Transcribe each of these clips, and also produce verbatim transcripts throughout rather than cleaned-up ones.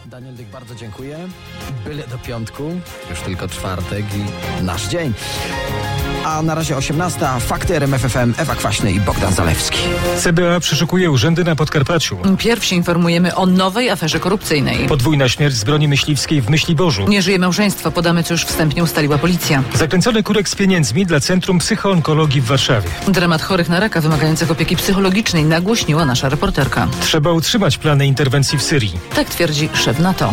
Daniel Dyk, bardzo dziękuję. Byle do piątku, już tylko czwartek i nasz dzień. A na razie osiemnasta. Fakty R M F F M, Ewa Kwaśny i Bogdan Zalewski. C B A przeszukuje urzędy na Podkarpaciu. Pierwsi informujemy o nowej aferze korupcyjnej. Podwójna śmierć z broni myśliwskiej w Myśliborzu. Nie żyje małżeństwo, podamy, co już wstępnie ustaliła policja. Zakręcony kurek z pieniędzmi dla Centrum Psychoonkologii w Warszawie. Dramat chorych na raka wymagających opieki psychologicznej nagłośniła nasza reporterka. Trzeba utrzymać plany interwencji w Syrii. Tak twierdzi szef NATO.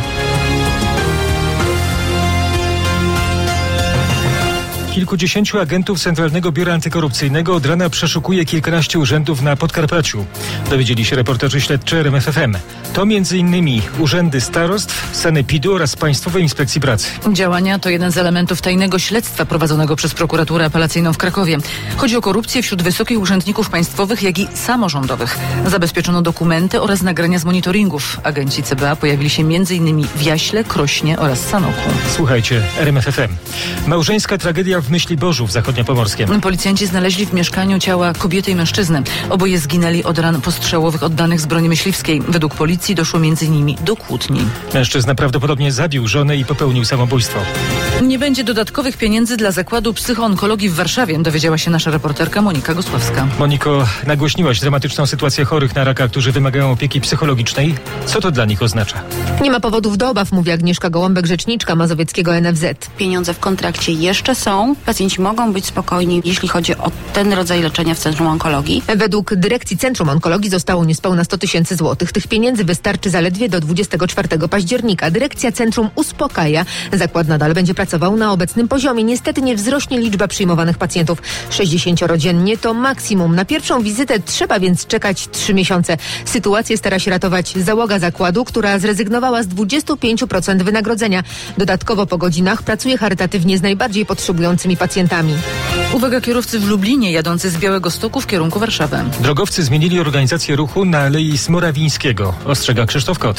Kilkudziesięciu agentów Centralnego Biura Antykorupcyjnego od rana przeszukuje kilkanaście urzędów na Podkarpaciu. Dowiedzieli się reporterzy śledczy R M F F M. To między innymi urzędy starostw, sanepidu oraz Państwowej Inspekcji Pracy. Działania to jeden z elementów tajnego śledztwa prowadzonego przez prokuraturę apelacyjną w Krakowie. Chodzi o korupcję wśród wysokich urzędników państwowych, jak i samorządowych. Zabezpieczono dokumenty oraz nagrania z monitoringów. Agenci C B A pojawili się między innymi w Jaśle, Krośnie oraz Sanoku. Słuchajcie R M F F M. Małżeńska tragedia w Myśliborzu w Zachodniopomorskiem. Policjanci znaleźli w mieszkaniu ciała kobiety i mężczyzny. Oboje zginęli od ran postrzałowych oddanych z broni myśliwskiej. Według policji doszło między innymi do kłótni. Mężczyzna prawdopodobnie zabił żonę i popełnił samobójstwo. Nie będzie dodatkowych pieniędzy dla Zakładu Psychoonkologii w Warszawie, dowiedziała się nasza reporterka Monika Gosławska. Moniko, nagłośniłaś dramatyczną sytuację chorych na raka, którzy wymagają opieki psychologicznej. Co to dla nich oznacza? Nie ma powodów do obaw, mówi Agnieszka Gołąbek, rzeczniczka mazowieckiego N F Z. Pieniądze w kontrakcie jeszcze są. Pacjenci mogą być spokojni, jeśli chodzi o ten rodzaj leczenia w Centrum Onkologii. Według dyrekcji Centrum Onkologii zostało niespełna sto tysięcy złotych. Tych pieniędzy wystarczy zaledwie do dwudziestego czwartego października. Dyrekcja Centrum uspokaja. Zakład nadal będzie pracował na obecnym poziomie. Niestety nie wzrośnie liczba przyjmowanych pacjentów. sześćdziesięcioro dziennie to maksimum. Na pierwszą wizytę trzeba więc czekać trzy miesiące. Sytuację stara się ratować załoga zakładu, która zrezygnowała z dwudziestu pięciu procent wynagrodzenia. Dodatkowo po godzinach pracuje charytatywnie z najbardziej potrzebującymi pacjentami. Uwaga, kierowcy w Lublinie jadący z Białegostoku w kierunku Warszawy. Drogowcy zmienili organizację ruchu na Alei Smorawińskiego, ostrzega Krzysztof Kot.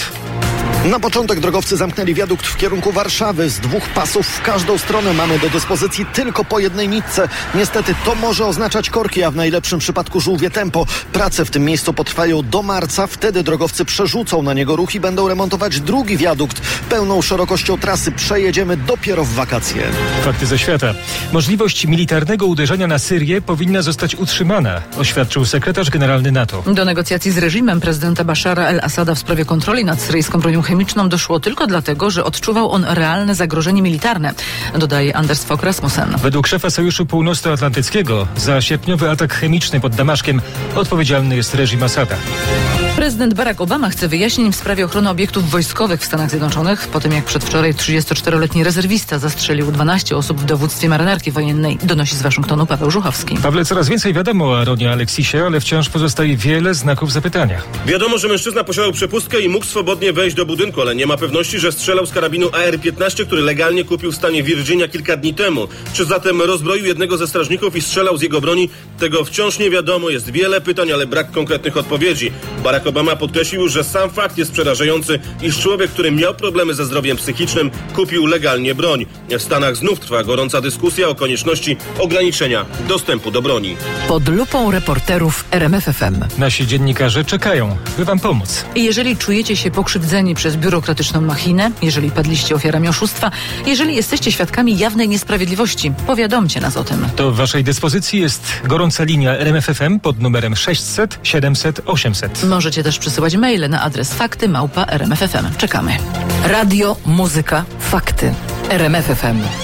Na początek drogowcy zamknęli wiadukt w kierunku Warszawy. Z dwóch pasów w każdą stronę mamy do dyspozycji tylko po jednej nitce. Niestety to może oznaczać korki, a w najlepszym przypadku żółwie tempo. Prace w tym miejscu potrwają do marca. Wtedy drogowcy przerzucą na niego ruch i będą remontować drugi wiadukt. Pełną szerokością trasy przejedziemy dopiero w wakacje. Fakty ze świata. Możliwość militarnego uderzenia na Syrię powinna zostać utrzymana, oświadczył sekretarz generalny NATO. Do negocjacji z reżimem prezydenta Bashara el-Assada w sprawie kontroli nad syryjską bronią chemiczną doszło tylko dlatego, że odczuwał on realne zagrożenie militarne, dodaje Anders Fogh Rasmussen. Według szefa Sojuszu Północnoatlantyckiego za sierpniowy atak chemiczny pod Damaszkiem odpowiedzialny jest reżim Assada. Prezydent Barack Obama chce wyjaśnień w sprawie ochrony obiektów wojskowych w Stanach Zjednoczonych, po tym jak przedwczoraj trzydziestoczteroletni rezerwista zastrzelił dwanaście osób w dowództwie marynarki wojennej, donosi z Waszyngtonu Paweł Żuchowski. Pawle, coraz więcej wiadomo o Aaronie Aleksisie, ale wciąż pozostaje wiele znaków zapytania. Wiadomo, że mężczyzna posiadał przepustkę i mógł swobodnie wejść do budynku, ale nie ma pewności, że strzelał z karabinu A R piętnaście, który legalnie kupił w stanie Virginia kilka dni temu. Czy zatem rozbroił jednego ze strażników i strzelał z jego broni? Tego wciąż nie wiadomo, jest wiele pytań, ale brak konkretnych odpowiedzi. Barack Obama podkreślił, że sam fakt jest przerażający, iż człowiek, który miał problemy ze zdrowiem psychicznym, kupił legalnie broń. W Stanach znów trwa gorąca dyskusja o konieczności ograniczenia dostępu do broni. Pod lupą reporterów R M F F M. Nasi dziennikarze czekają, by wam pomóc. I jeżeli czujecie się pokrzywdzeni przez biurokratyczną machinę, jeżeli padliście ofiarami oszustwa, jeżeli jesteście świadkami jawnej niesprawiedliwości, powiadomcie nas o tym. To w waszej dyspozycji jest gorąca linia R M F F M pod numerem sześćset siedemset osiemset. Możecie też przysyłać maile na adres fakty małpa r m f f m. Czekamy. Radio, muzyka, fakty. R M F F M.